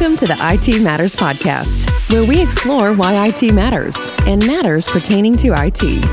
Welcome to the IT Matters Podcast, where we explore why IT matters and matters pertaining to IT.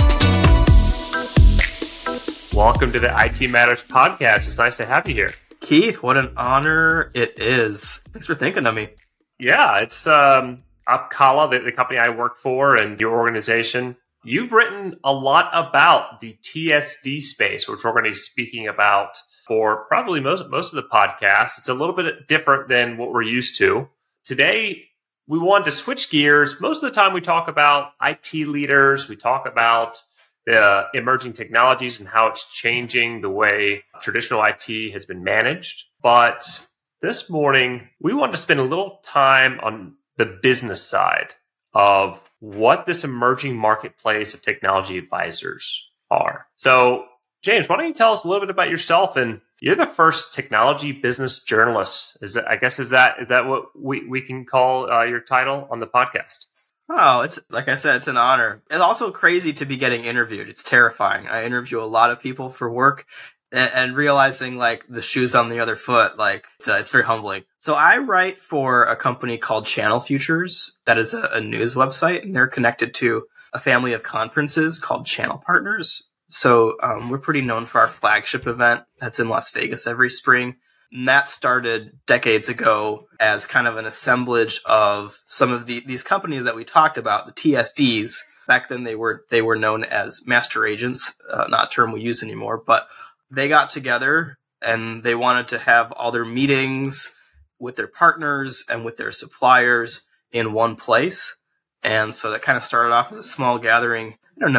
Welcome to the IT Matters Podcast. It's nice to have you here. Keith, what an honor it is. Thanks for thinking of me. Yeah, it's Apkala, the company I work for, and your organization. You've written a lot about the TSD space, which we're going to be speaking about for probably most of the podcast. It's a little bit different than what we're used to. Today, we wanted to switch gears. Most of the time we talk about IT leaders. We talk about the emerging technologies and how it's changing the way traditional IT has been managed. But this morning, we want to spend a little time on the business side of what this emerging marketplace of technology advisors are. So, James, why don't you tell us a little bit about yourself? And you're the first technology business journalist. Is that what we can call your title on the podcast? Oh, it's like I said, it's an honor. It's also crazy to be getting interviewed. It's terrifying. I interview a lot of people for work and realizing like the shoes on the other foot, like it's very humbling. So I write for a company called Channel Futures. That is a news website, and they're connected to a family of conferences called Channel Partners. So we're pretty known for our flagship event that's in Las Vegas every spring. And that started decades ago as kind of an assemblage of some of these companies that we talked about, the TSDs. Back then they were known as master agents, not a term we use anymore, but they got together and they wanted to have all their meetings with their partners and with their suppliers in one place. And so that kind of started off as a small gathering,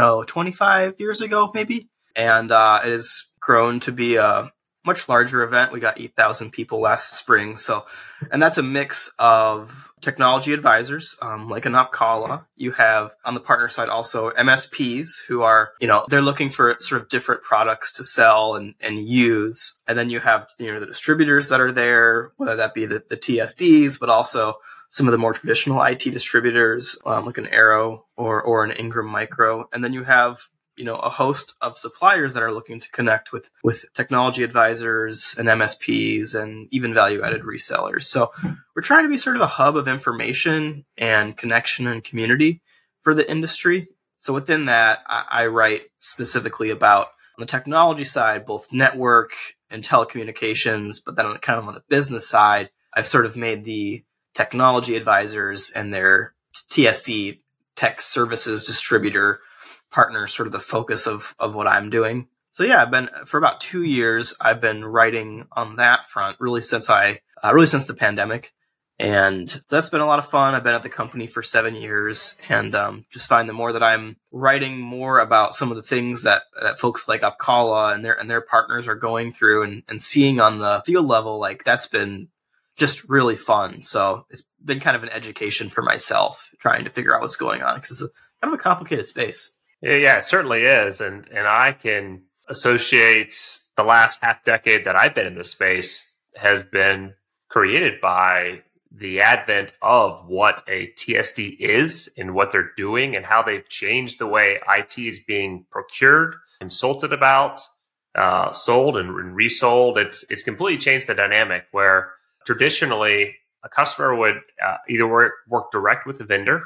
25 years ago, maybe. And it has grown to be a much larger event. We got 8,000 people last spring. So, and that's a mix of technology advisors, like an Apkala. You have on the partner side also MSPs who are, they're looking for sort of different products to sell and use. And then you have, the distributors that are there, whether that be the TSDs, but also some of the more traditional IT distributors, like an Arrow or an Ingram Micro. And then you have, a host of suppliers that are looking to connect with technology advisors and MSPs and even value-added resellers. So we're trying to be sort of a hub of information and connection and community for the industry. So within that, I write specifically about, on the technology side, both network and telecommunications, but then on the business side, I've sort of made the technology advisors and their TSD tech services distributor partners sort of the focus of what I'm doing. So yeah, for about 2 years, I've been writing on that front really since the pandemic. And so that's been a lot of fun. I've been at the company for 7 years and just find the more that I'm writing more about some of the things that folks like Apkala and their partners are going through and seeing on the field level, like that's been just really fun. So it's been kind of an education for myself trying to figure out what's going on because it's kind of a complicated space. Yeah, it certainly is. And I can associate the last half decade that I've been in this space has been created by the advent of what a TSD is and what they're doing and how they've changed the way IT is being procured, consulted about, sold and resold. It's completely changed the dynamic where traditionally a customer would either work direct with a vendor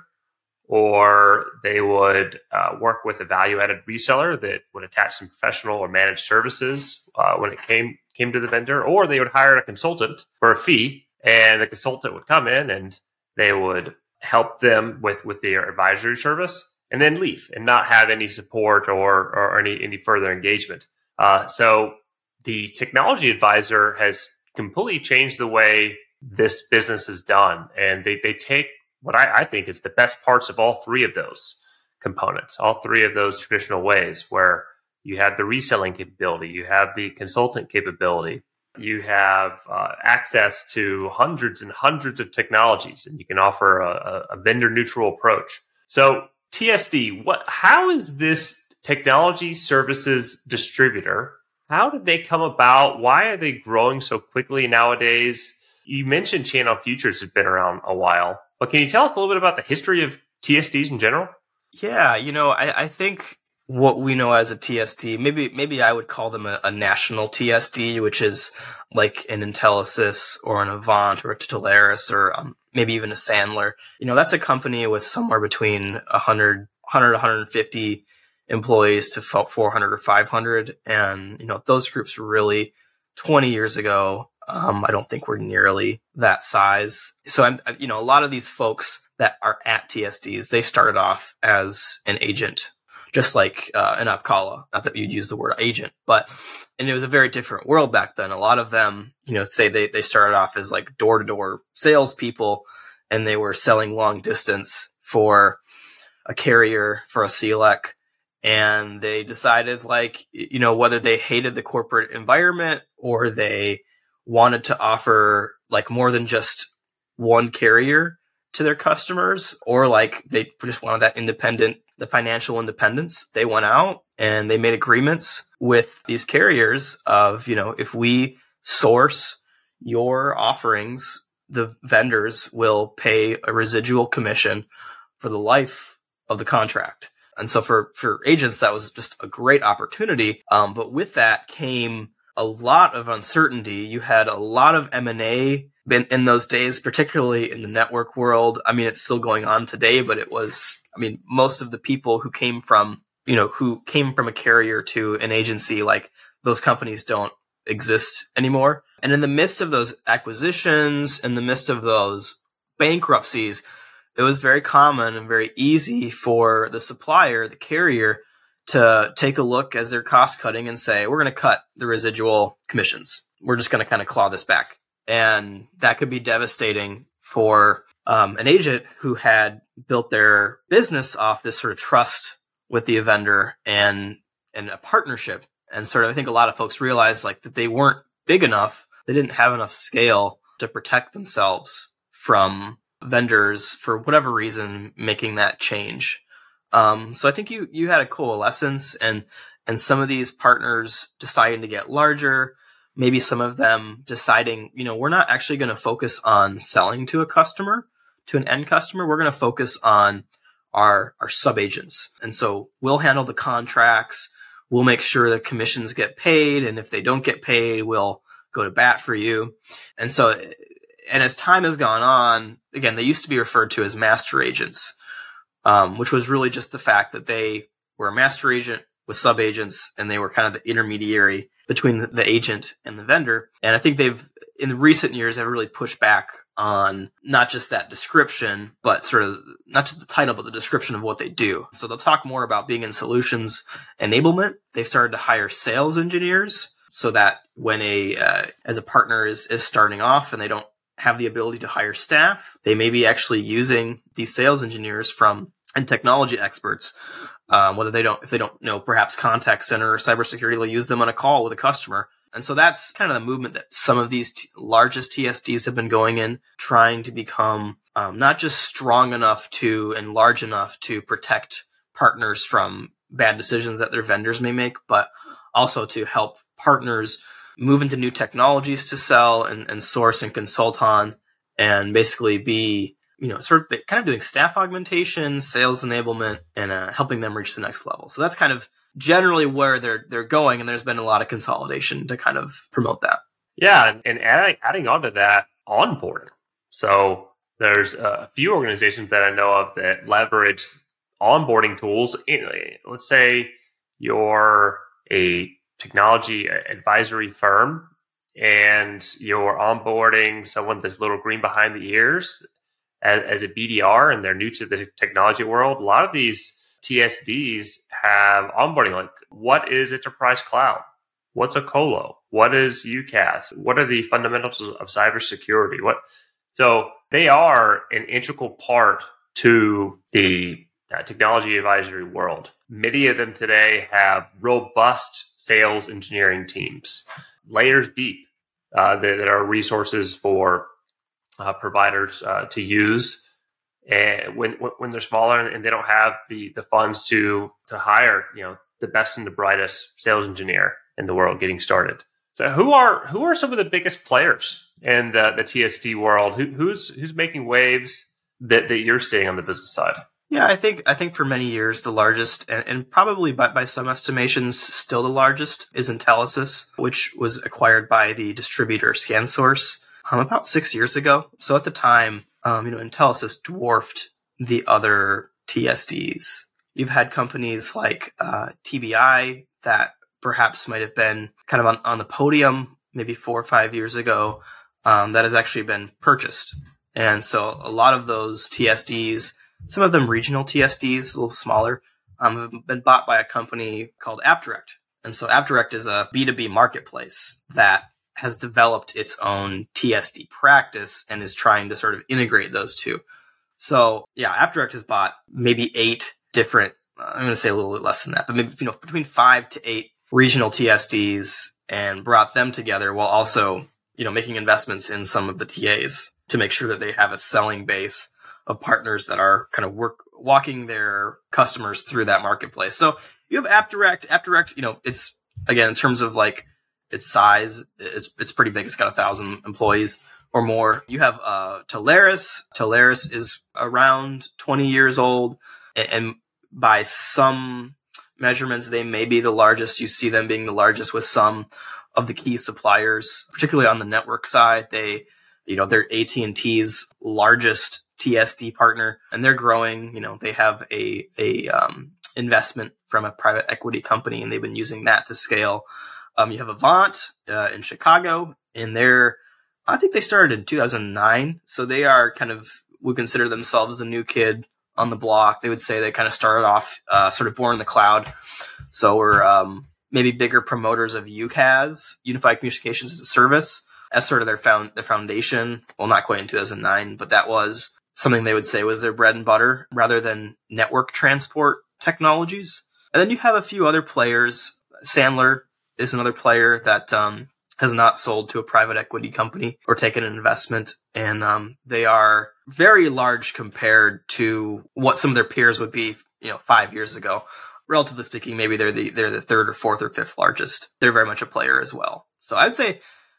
or they would work with a value-added reseller that would attach some professional or managed services when it came to the vendor, or they would hire a consultant for a fee, and the consultant would come in and they would help them with their advisory service and then leave and not have any support or any further engagement. So the technology advisor has completely changed the way this business is done, and they take what I think is the best parts of all three of those components, all three of those traditional ways where you have the reselling capability, you have the consultant capability, you have access to hundreds and hundreds of technologies, and you can offer a vendor-neutral approach. So TSD, how is this technology services distributor, how did they come about? Why are they growing so quickly nowadays? You mentioned Channel Futures has been around a while. But can you tell us a little bit about the history of TSDs in general? Yeah, I think what we know as a TSD. Maybe I would call them a national TSD, which is like an Intelisys or an Avant or a Titularis or maybe even a Sandler. That's a company with somewhere between 100 150 employees to 400 or 500. And, those groups really 20 years ago, I don't think we're nearly that size. So a lot of these folks that are at TSDs, they started off as an agent, just like an Apkala. Not that you'd use the word agent, and it was a very different world back then. A lot of them, say they started off as like door-to-door salespeople, and they were selling long distance for a carrier, for a CLEC, and they decided whether they hated the corporate environment or they wanted to offer like more than just one carrier to their customers, or like they just wanted the financial independence. They went out and they made agreements with these carriers of, if we source your offerings, the vendors will pay a residual commission for the life of the contract. And so for agents, that was just a great opportunity. But with that came a lot of uncertainty. You had a lot of M&A in those days, particularly in the network world. I mean, it's still going on today, but most of the people who came from a carrier to an agency, like those companies don't exist anymore. And in the midst of those acquisitions, in the midst of those bankruptcies, it was very common and very easy for the supplier, the carrier, to take a look as they're cost cutting and say, we're going to cut the residual commissions. We're just going to kind of claw this back. And that could be devastating for an agent who had built their business off this sort of trust with the vendor and a partnership. And sort of, I think a lot of folks realized that they weren't big enough. They didn't have enough scale to protect themselves from vendors for whatever reason making that change. So I think you had a coalescence and some of these partners deciding to get larger, maybe some of them deciding, we're not actually going to focus on selling to a customer, to an end customer. We're going to focus on our sub-agents. And so we'll handle the contracts. We'll make sure the commissions get paid. And if they don't get paid, we'll go to bat for you. And so, and as time has gone on, again, they used to be referred to as master agents, which was really just the fact that they were a master agent with sub-agents, and they were kind of the intermediary between the agent and the vendor. And I think they've, in the recent years, have really pushed back on not just that description, but sort of not just the title, but the description of what they do. So they'll talk more about being in solutions enablement. They've started to hire sales engineers so that when as a partner is starting off and they don't have the ability to hire staff, they may be actually using these sales engineers and technology experts, if they don't know perhaps contact center or cybersecurity, they'll use them on a call with a customer. And so that's kind of the movement that some of these largest TSDs have been going in, trying to become not just strong enough and large enough to protect partners from bad decisions that their vendors may make, but also to help partners move into new technologies to sell and source and consult on, and basically be, sort of kind of doing staff augmentation, sales enablement, and helping them reach the next level. So that's kind of generally where they're going, and there's been a lot of consolidation to kind of promote that. Yeah, and adding on to that, onboarding. So there's a few organizations that I know of that leverage onboarding tools. Let's say you're a technology advisory firm and you're onboarding someone that's a little green behind the ears as a BDR, and they're new to the technology world. A lot of these TSDs have onboarding, like what is enterprise cloud? What's a colo? What is UCaaS? What are the fundamentals of cybersecurity? So they are an integral part to the technology advisory world. Many of them today have robust sales engineering teams, layers deep, that are resources for providers to use, and when they're smaller and they don't have the funds to hire the best and the brightest sales engineer in the world getting started. So who are some of the biggest players in the TSD world? Who's making waves that you're seeing on the business side? Yeah, I think for many years the largest, and probably by some estimations still the largest, is Intelisys, which was acquired by the distributor ScanSource about 6 years ago. So at the time, Intelisys dwarfed the other TSDs. You've had companies like TBI that perhaps might have been kind of on the podium maybe 4 or 5 years ago, that has actually been purchased. And so a lot of those TSDs, some of them regional TSDs, a little smaller, have been bought by a company called AppDirect. And so AppDirect is a B2B marketplace that has developed its own TSD practice and is trying to sort of integrate those two. So yeah, AppDirect has bought maybe 8 different, I'm going to say a little bit less than that, but maybe between 5 to 8 regional TSDs and brought them together while also making investments in some of the TAs to make sure that they have a selling base of partners that are kind of walking their customers through that marketplace. So you have AppDirect. AppDirect, it's, again, in terms of like its size, it's pretty big. It's got 1,000 employees or more. You have Telarus. Telarus is around 20 years old, and by some measurements, they may be the largest. You see them being the largest with some of the key suppliers, particularly on the network side. They're AT&T's largest TSD partner, and they're growing. They have a investment from a private equity company, and they've been using that to scale. You have Avant in Chicago, and I think they started in 2009, so they are would consider themselves the new kid on the block. They would say they kind of started off sort of born in the cloud, so we're maybe bigger promoters of UCaaS, Unified Communications as a Service, as sort of their foundation. Well, not quite in 2009, but that was something they would say was their bread and butter rather than network transport technologies. And then you have a few other players. Sandler is another player that has not sold to a private equity company or taken an investment. And they are very large compared to what some of their peers would be, 5 years ago. Relatively speaking, maybe they're the third or fourth or fifth largest. They're very much a player as well. So I would say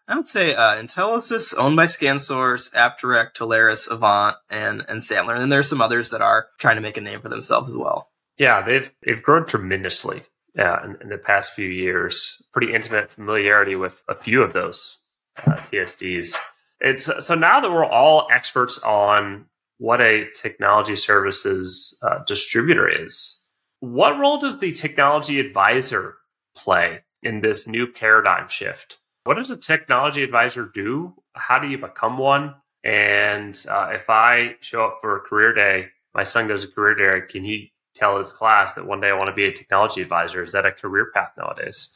Intelisys, owned by ScanSource, AppDirect, Telarus, Avant, and Sandler. And then there's some others that are trying to make a name for themselves as well. Yeah, they've grown tremendously in the past few years. Pretty intimate familiarity with a few of those TSDs. So now that we're all experts on what a technology services distributor is, what role does the technology advisor play in this new paradigm shift? What does a technology advisor do? How do you become one? And if I show up for a career day, my son goes to career day, can he tell his class that one day I want to be a technology advisor? Is that a career path nowadays?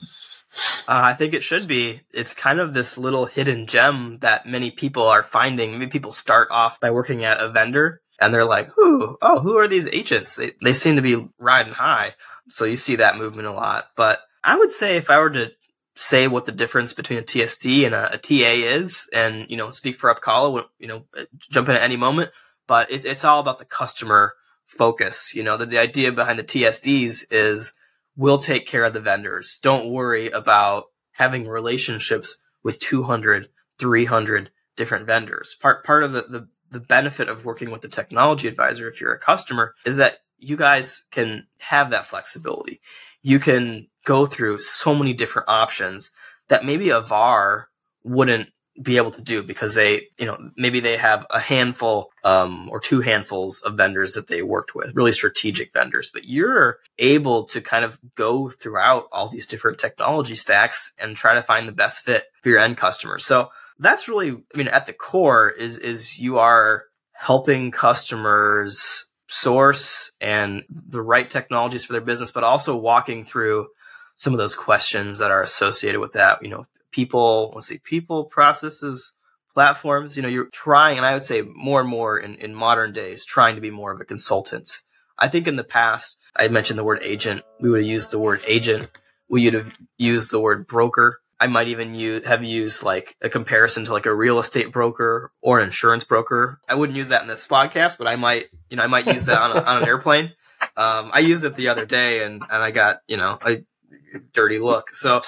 I think it should be. It's kind of this little hidden gem that many people are finding. Maybe people start off by working at a vendor and they're like, who are these agents? They seem to be riding high. So you see that movement a lot. But I would say if I were to say what the difference between a TSD and a TA is, and, speak for Upcalla, jump in at any moment, but it's all about the customer focus. The idea behind the TSDs is we'll take care of the vendors. Don't worry about having relationships with 200, 300 different vendors. Part of the benefit of working with the technology advisor, if you're a customer, is that you guys can have that flexibility. You can go through so many different options that maybe a VAR wouldn't be able to do because maybe they have a handful or 2 handfuls of vendors that they worked with, really strategic vendors. But you're able to kind of go throughout all these different technology stacks and try to find the best fit for your end customer. So that's really, at the core is you are helping customers source and the right technologies for their business, but also walking through some of those questions that are associated with that. People, processes, platforms. You're trying, and I would say more and more in modern days, trying to be more of a consultant. I think in the past, I mentioned the word agent. We would have used the word agent. We would have used the word broker. I might even have used like a comparison to like a real estate broker or an insurance broker. I wouldn't use that in this podcast, but I might use that on an airplane. I used it the other day and I got, a dirty look. So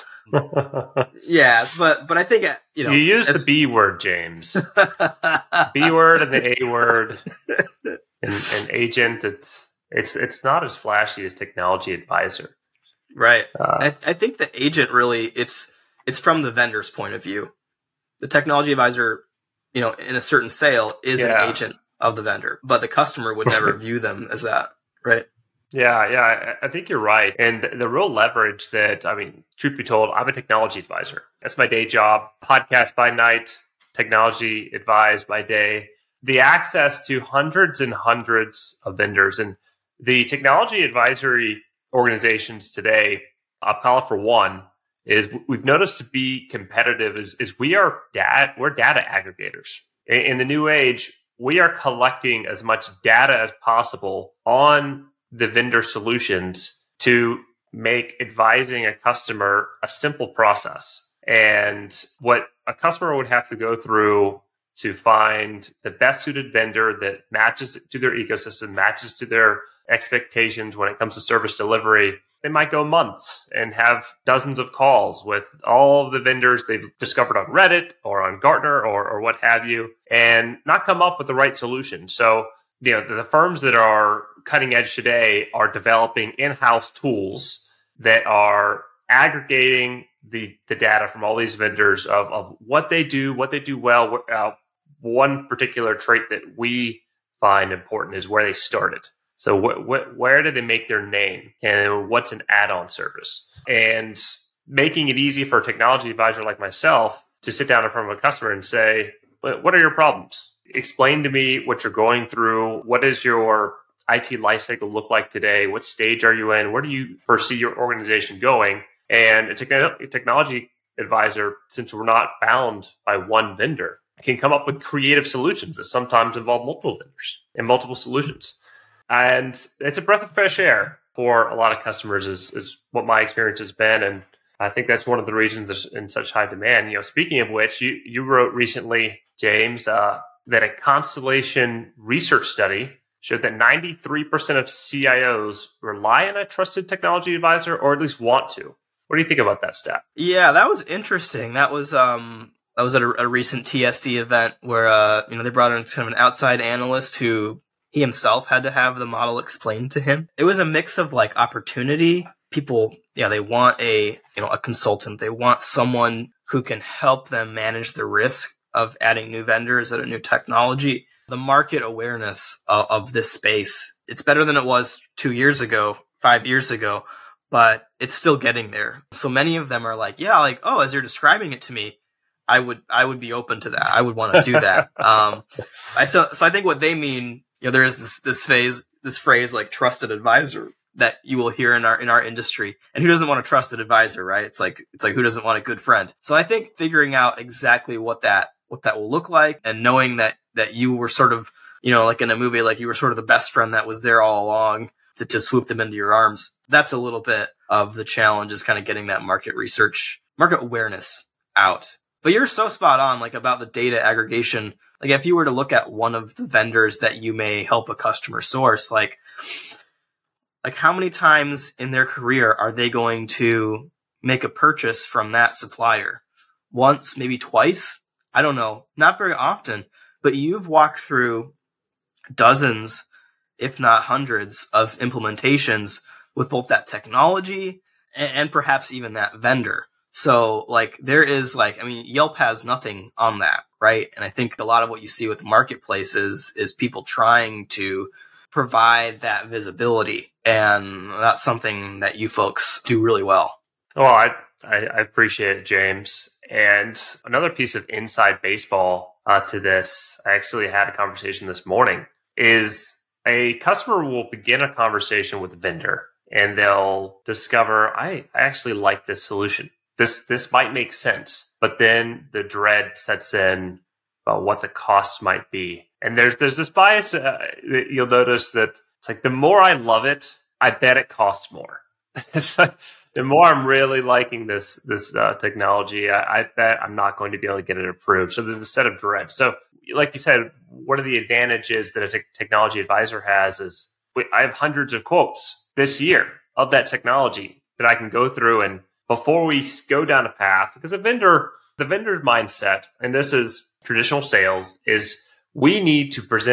yeah, but I think, you used the B word, James. B word and the A word and agent. It's not as flashy as Technology Advisor. Right. I think the agent really, it's from the vendor's point of view. The Technology Advisor, in a certain sale is an agent of the vendor, but the customer would never view them as that, right? Yeah, I think you're right. And the real leverage that, truth be told, I'm a technology advisor. That's my day job. Podcast by night, technology advise by day. The access to hundreds and hundreds of vendors and the technology advisory organizations today, Opcala for one, is we've noticed to be competitive is we're data aggregators. In the new age, we are collecting as much data as possible on the vendor solutions to make advising a customer a simple process. And what a customer would have to go through to find the best suited vendor that matches to their ecosystem, matches to their expectations when it comes to service delivery, they might go months and have dozens of calls with all of the vendors they've discovered on Reddit or on Gartner or what have you, and not come up with the right solution. So, the firms that are cutting edge today are developing in-house tools that are aggregating the data from all these vendors of what they do well. One particular trait that we find important is where they started. So where did they make their name, and what's an add-on service? And making it easy for a technology advisor like myself to sit down in front of a customer and say, what are your problems? Explain to me what you're going through. What does your IT lifecycle look like today? What stage are you in? Where do you foresee your organization going? And a technology advisor, since we're not bound by one vendor, can come up with creative solutions that sometimes involve multiple vendors and multiple solutions. And it's a breath of fresh air for a lot of customers is what my experience has been. And I think that's one of the reasons it's in such high demand. Speaking of which, you wrote recently, James, that a Constellation research study showed that 93% of CIOs rely on a trusted technology advisor, or at least want to. What do you think about that stat? Yeah, that was interesting. That was at a recent TSD event where they brought in kind of an outside analyst who he himself had to have the model explained to him. It was a mix of like opportunity. People, they want a consultant. They want someone who can help them manage the risk of adding new vendors at a new technology. The market awareness of this space, it's better than it was 2 years ago, 5 years ago, but it's still getting there. So many of them are like, as you're describing it to me, I would be open to that. I would want to do that. So I think what they mean, there is this phrase like trusted advisor that you will hear in our industry. And who doesn't want a trusted advisor, right? It's like who doesn't want a good friend? So I think figuring out exactly what that will look like, and knowing that you were sort of, like in a movie, like you were sort of the best friend that was there all along to swoop them into your arms. That's a little bit of the challenge, is kind of getting that market awareness out. But you're so spot on, like about the data aggregation. Like if you were to look at one of the vendors that you may help a customer source, like how many times in their career are they going to make a purchase from that supplier? Once, maybe twice? I don't know. Not very often. But you've walked through dozens, if not hundreds, of implementations with both that technology and perhaps even that vendor. So there is Yelp has nothing on that, right? And I think a lot of what you see with the marketplace is people trying to provide that visibility. And that's something that you folks do really well. Well, I appreciate it, James. And another piece of inside baseball to this, I actually had a conversation this morning, is a customer will begin a conversation with a vendor and they'll discover, I actually like this solution. This might make sense, but then the dread sets in about what the cost might be. And there's this bias that you'll notice that it's like the more I love it, I bet it costs more. The more I'm really liking this technology, I bet I'm not going to be able to get it approved. So there's a set of dread. So like you said, one of the advantages that a technology advisor has is I have hundreds of quotes this year of that technology that I can go through, and before we go down a path, because the vendor's mindset, and this is traditional sales, is we need to present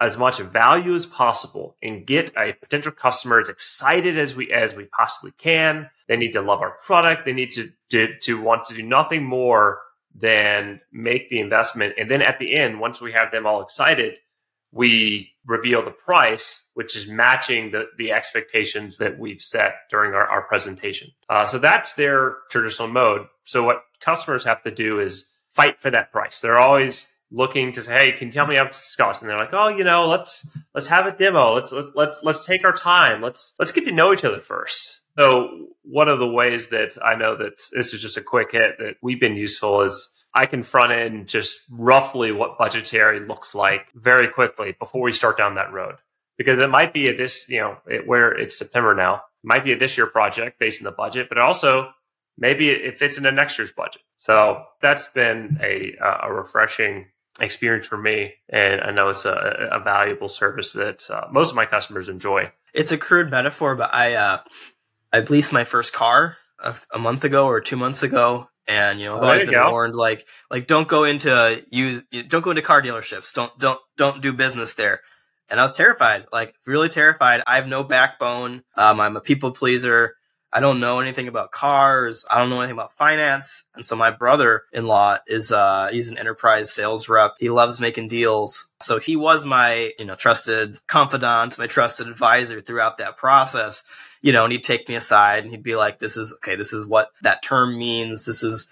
as much value as possible and get a potential customer as excited as we possibly can. They need to love our product. They need to want to do nothing more than make the investment. And then at the end, once we have them all excited, we reveal the price, which is matching the expectations that we've set during our presentation. So that's their traditional mode. So what customers have to do is fight for that price. They're always looking to say, "Hey, can you tell me how much this costs?" And they're like, "Oh, let's have a demo. Let's take our time. Let's get to know each other first." So one of the ways that I know that this is just a quick hit that we've been useful is I can front end just roughly what budgetary looks like very quickly before we start down that road. Because it might be where it's September now, it might be a this year project based on the budget, but also maybe it fits into next year's budget. So that's been a refreshing experience for me. And I know it's a valuable service that most of my customers enjoy. It's a crude metaphor, but I leased my first car a month ago or 2 months ago. And I've always been warned, like don't go into car dealerships. Don't do business there. And I was terrified, like really terrified. I have no backbone. I'm a people pleaser. I don't know anything about cars. I don't know anything about finance. And so my brother-in-law is he's an enterprise sales rep. He loves making deals. So he was my trusted confidant, my trusted advisor throughout that process. And he'd take me aside and he'd be like, this is what that term means. This is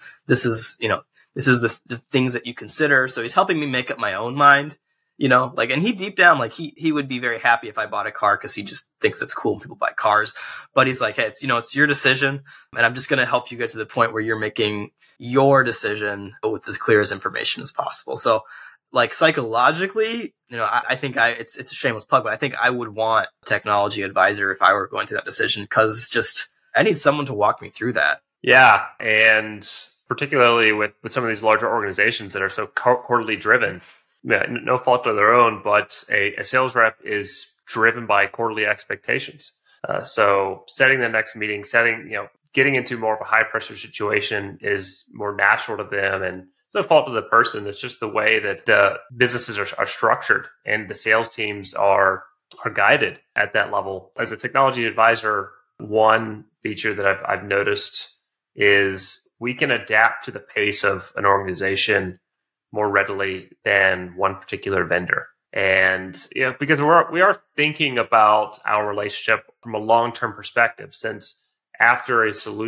the things that you consider. So he's helping me make up my own mind, and he deep down, he would be very happy if I bought a car because he just thinks it's cool when people buy cars. But he's like, hey, it's your decision. And I'm just going to help you get to the point where you're making your decision with as clear as information as possible. So psychologically, I think it's a shameless plug, but I think I would want a technology advisor if I were going through that decision because I need someone to walk me through that. Yeah. And particularly with some of these larger organizations that are so quarterly driven, no fault of their own, but a sales rep is driven by quarterly expectations. So setting the next meeting, getting into more of a high pressure situation is more natural to them. And it's no fault of the person. It's just the way that the businesses are structured and the sales teams are guided at that level. As a technology advisor, one feature that I've noticed is we can adapt to the pace of an organization more readily than one particular vendor. And because we are thinking about our relationship from a long-term perspective, since after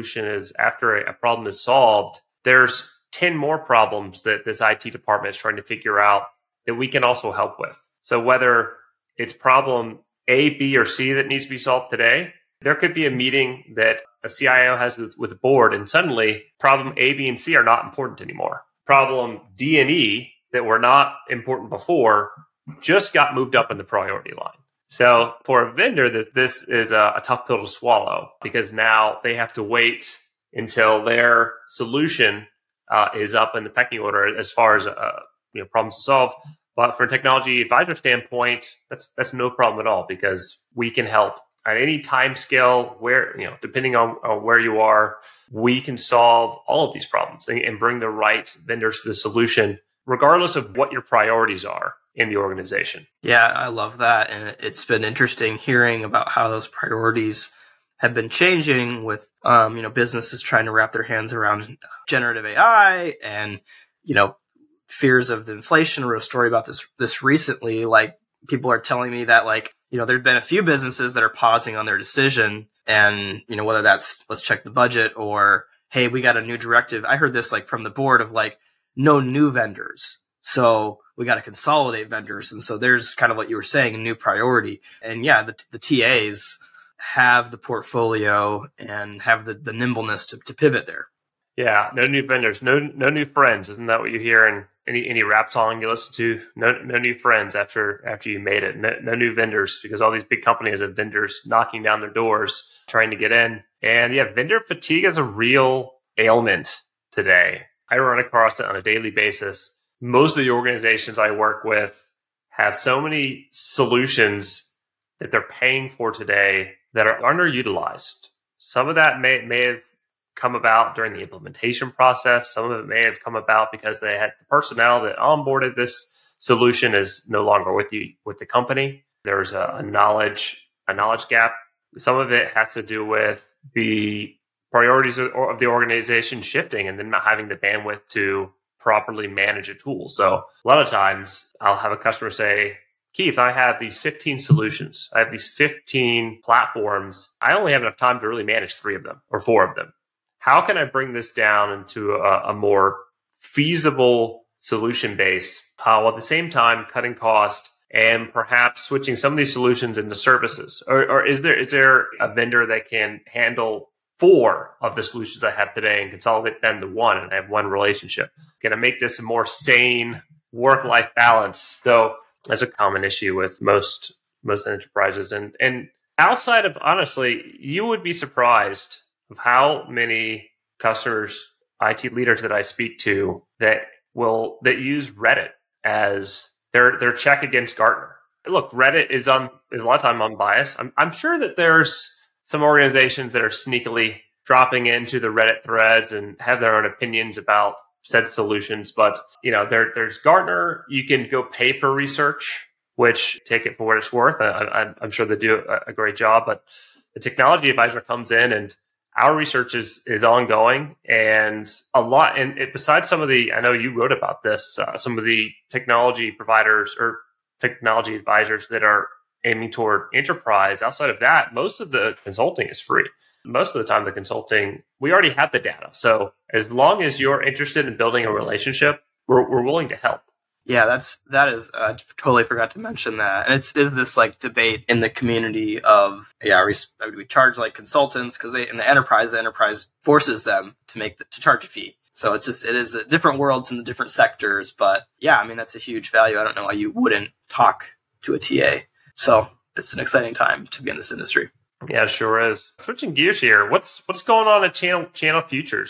a problem is solved, there's 10 more problems that this IT department is trying to figure out that we can also help with. So whether it's problem A, B, or C that needs to be solved today, there could be a meeting that a CIO has with the board, and suddenly problem A, B, and C are not important anymore. Problem D and E that were not important before just got moved up in the priority line. So for a vendor, this is a tough pill to swallow because now they have to wait until their solution is up in the pecking order as far as problems to solve. But from a technology advisor standpoint, that's no problem at all because we can help at any time scale where, depending on where you are, we can solve all of these problems and bring the right vendors to the solution, regardless of what your priorities are in the organization. Yeah, I love that. And it's been interesting hearing about how those priorities have been changing with, businesses trying to wrap their hands around generative AI and, fears of the inflation. I wrote a story about this recently. Like people are telling me that there've been a few businesses that are pausing on their decision and, whether that's let's check the budget or, hey, we got a new directive. I heard this from the board of no new vendors. So we got to consolidate vendors. And so there's kind of what you were saying, a new priority. And yeah, the TAs have the portfolio and have the nimbleness to pivot there. Yeah, no new vendors, no new friends. Isn't that what you hear in any rap song you listen to? No new friends after you made it. No new vendors because all these big companies have vendors knocking down their doors trying to get in. And yeah, vendor fatigue is a real ailment today. I run across it on a daily basis. Most of the organizations I work with have so many solutions that they're paying for today that are underutilized. Some of that may have come about during the implementation process. Some of it may have come about because they had the personnel that onboarded this solution is no longer with the company. There's a knowledge gap. Some of it has to do with the priorities of the organization shifting and then not having the bandwidth to properly manage a tool. So a lot of times I'll have a customer say, Keith, I have these 15 solutions. I have these 15 platforms. I only have enough time to really manage 3 of them or 4 of them. How can I bring this down into a more feasible solution base while at the same time cutting cost and perhaps switching some of these solutions into services? Or is there a vendor that can handle 4 of the solutions I have today and consolidate them to 1 and I have 1 relationship? Can I make this a more sane work-life balance? So that's a common issue with most enterprises. And outside of, honestly, you would be surprised of how many customers, IT leaders that I speak to that use Reddit as their check against Gartner. Look, Reddit is a lot of time unbiased. I'm sure that there's some organizations that are sneakily dropping into the Reddit threads and have their own opinions about said solutions. But, there's Gartner. You can go pay for research, which, take it for what it's worth. I'm sure they do a great job. But the technology advisor comes in and our research is ongoing, and a lot. And besides some of I know you wrote about this, some of the technology providers or technology advisors that are aiming toward enterprise. Outside of that, most of the consulting is free. Most of the time, the consulting, we already have the data. So as long as you're interested in building a relationship, we're willing to help. Yeah, that is. I totally forgot to mention that, and it's this like debate in the community of we charge like consultants because in the enterprise forces them to charge a fee. So it is different worlds in the different sectors, but yeah, I mean that's a huge value. I don't know why you wouldn't talk to a TA. So it's an exciting time to be in this industry. Yeah, it sure is. Switching gears here, what's going on at Channel Futures?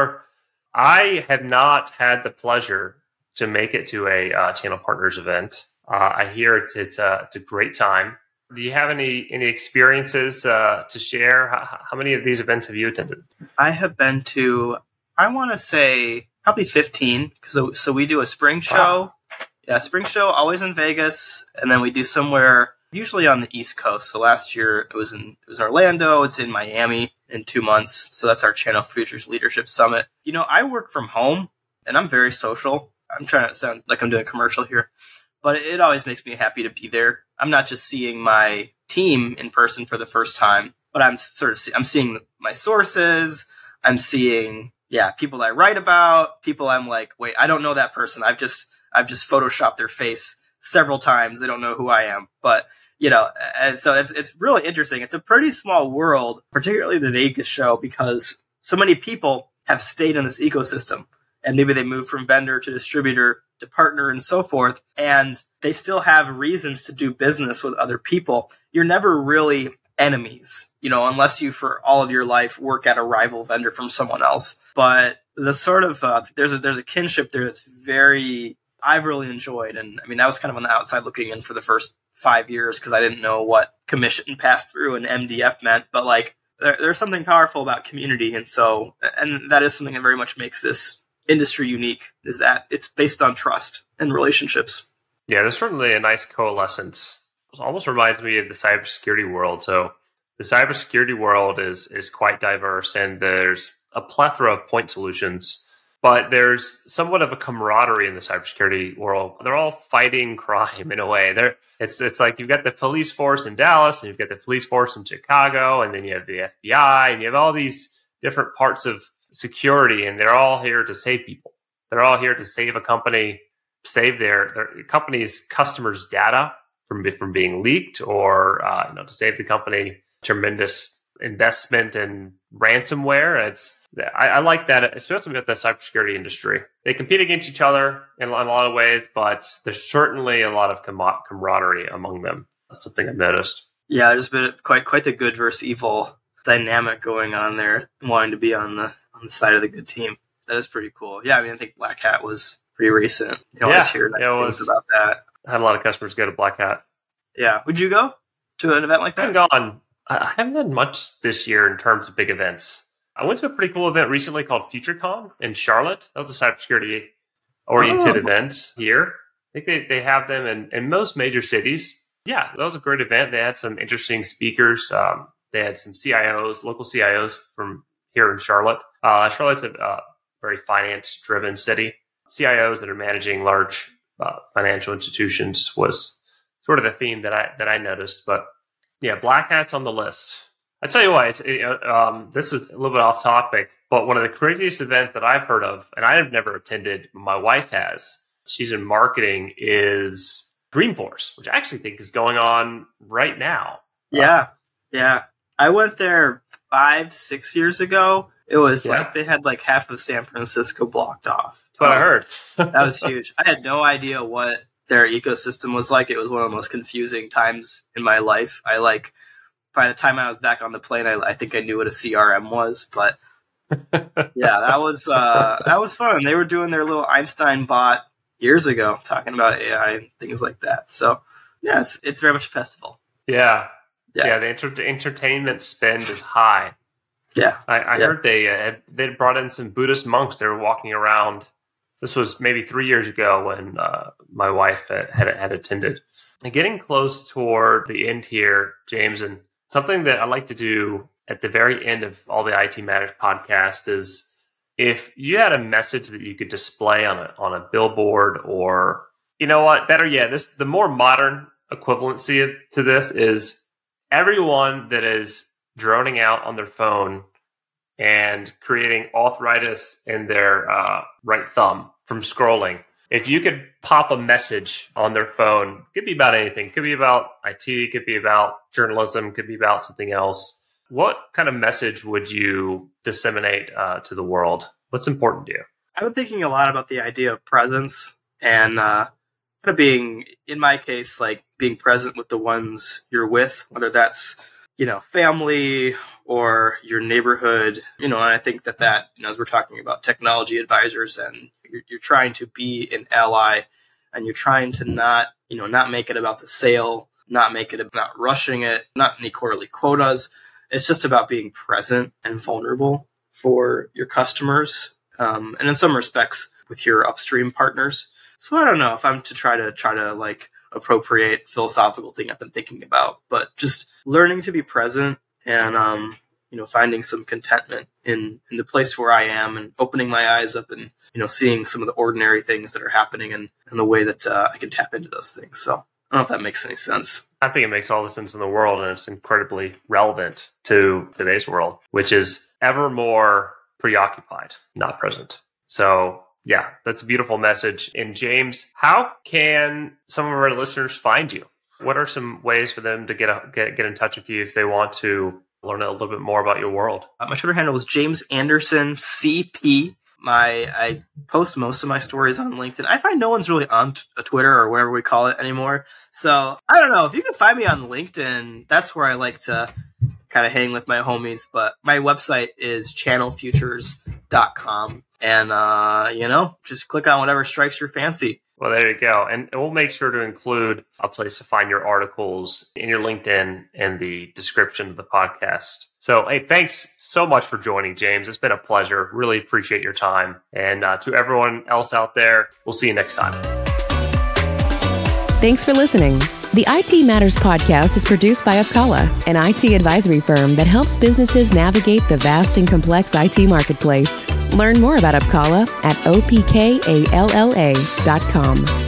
I have not had the pleasure to make it to a Channel Partners event. I hear it's a great time. Do you have any experiences to share? How many of these events have you attended? I have been to, I want to say probably 15. So we do a spring show. Wow. Yeah, spring show always in Vegas, and then we do somewhere usually on the East Coast. So last year it was Orlando. It's in Miami in 2 months. So that's our Channel Futures Leadership Summit. I work from home and I'm very social. I'm trying to sound like I'm doing a commercial here, but it always makes me happy to be there. I'm not just seeing my team in person for the first time, but I'm seeing my sources. I'm seeing, people I write about, people I'm like, wait, I don't know that person. I've just photoshopped their face several times. They don't know who I am, but and so it's really interesting. It's a pretty small world, particularly the Vegas show, because so many people have stayed in this ecosystem. And maybe they move from vendor to distributor to partner and so forth. And they still have reasons to do business with other people. You're never really enemies, unless you for all of your life work at a rival vendor from someone else. But the sort of, there's a kinship there that's I've really enjoyed. And I mean, I was kind of on the outside looking in for the first 5 years because I didn't know what commission pass through and MDF meant. But like, there's something powerful about community. And that is something that very much makes this industry unique, is that it's based on trust and relationships. Yeah, there's certainly a nice coalescence. It almost reminds me of the cybersecurity world. So the cybersecurity world is quite diverse, and there's a plethora of point solutions, but there's somewhat of a camaraderie in the cybersecurity world. They're all fighting crime in a way. It's like you've got the police force in Dallas, and you've got the police force in Chicago, and then you have the FBI, and you have all these different parts of security, and they're all here to save people. They're all here to save a company, save their company's customers' data from being leaked, or to save the company tremendous investment in ransomware. I like that, especially with the cybersecurity industry. They compete against each other in a lot of ways, but there's certainly a lot of camaraderie among them. That's something I've noticed. Yeah, there's been quite the good versus evil dynamic going on there, wanting to be on the side of the good team. That is pretty cool. Yeah, I mean, I think Black Hat was pretty recent. You always hear nice things about that. I had a lot of customers go to Black Hat. Yeah. Would you go to an event like that? I haven't done much this year in terms of big events. I went to a pretty cool event recently called FutureCon in Charlotte. That was a cybersecurity-oriented event here. I think they have them in most major cities. Yeah, that was a great event. They had some interesting speakers. They had some CIOs, local CIOs from here in Charlotte. Charlotte's a very finance-driven city. CIOs that are managing large financial institutions was sort of the theme that I noticed. But yeah, Black Hat's on the list. I tell you what, this is a little bit off topic, but one of the craziest events that I've heard of, and I've never attended, my wife has, she's in marketing, is Dreamforce, which I actually think is going on right now. Yeah. I went there 5-6 years ago. It was like they had like half of San Francisco blocked off. That's what I heard. That was huge. I had no idea what their ecosystem was like. It was one of the most confusing times in my life. By the time I was back on the plane, I think I knew what a CRM was, but yeah, that was fun. They were doing their little Einstein bot years ago, talking about AI and things like that. So yeah, it's very much a festival. Yeah. The entertainment spend is high. Yeah, I heard they brought in some Buddhist monks. They were walking around. This was maybe 3 years ago when my wife had attended. And getting close toward the end here, James, and something that I like to do at the very end of all the IT Matters podcast is if you had a message that you could display on a billboard, or you know what, better yet, the more modern equivalency to this is everyone that is droning out on their phone and creating arthritis in their right thumb from scrolling. If you could pop a message on their phone, it could be about anything. It could be about IT, it could be about journalism, it could be about something else. What kind of message would you disseminate to the world? What's important to you? I've been thinking a lot about the idea of presence and kind of being, in my case, like being present with the ones you're with, whether that's, family or your neighborhood, and I think that, as we're talking about technology advisors and you're trying to be an ally and you're trying to not make it about the sale, not make it about rushing it, not any quarterly quotas. It's just about being present and vulnerable for your customers. And in some respects with your upstream partners. So I don't know if I'm to try to like appropriate philosophical thing I've been thinking about, but just learning to be present and, finding some contentment in the place where I am and opening my eyes up and, seeing some of the ordinary things that are happening and the way that I can tap into those things. So I don't know if that makes any sense. I think it makes all the sense in the world, and it's incredibly relevant to today's world, which is ever more preoccupied, not present. So yeah, that's a beautiful message. And James, how can some of our listeners find you? What are some ways for them to get in touch with you if they want to learn a little bit more about your world? My Twitter handle is James Anderson CP. I post most of my stories on LinkedIn. I find no one's really on Twitter or whatever we call it anymore. So I don't know. If you can find me on LinkedIn, that's where I like to kind of hang with my homies. But my website is channelfutures.com. And, just click on whatever strikes your fancy. Well, there you go. And we'll make sure to include a place to find your articles in your LinkedIn and the description of the podcast. So, hey, thanks so much for joining, James. It's been a pleasure. Really appreciate your time. And to everyone else out there, we'll see you next time. Thanks for listening. The IT Matters podcast is produced by Apkalla, an IT advisory firm that helps businesses navigate the vast and complex IT marketplace. Learn more about Apkalla at opkalla.com.